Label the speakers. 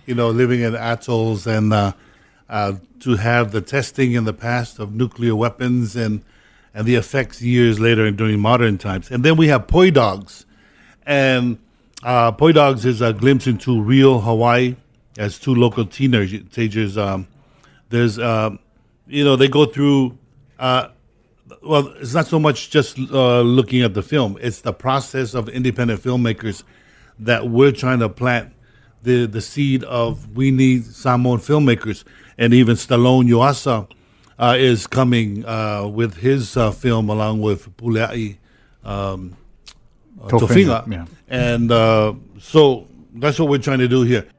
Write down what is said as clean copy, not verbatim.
Speaker 1: living in atolls and to have the testing in the past of nuclear weapons and the effects years later and during modern times. And then we have Poi Dogs. And Poi Dogs is a glimpse into real Hawaii as two local teenagers. They go through, it's not so much just looking at the film. It's the process of independent filmmakers that we're trying to plant the seed of. We need Samoan filmmakers. And even Stallone Yuasa is coming with his film along with Puleai Tofinga.
Speaker 2: Yeah.
Speaker 1: And so that's what we're trying to do here.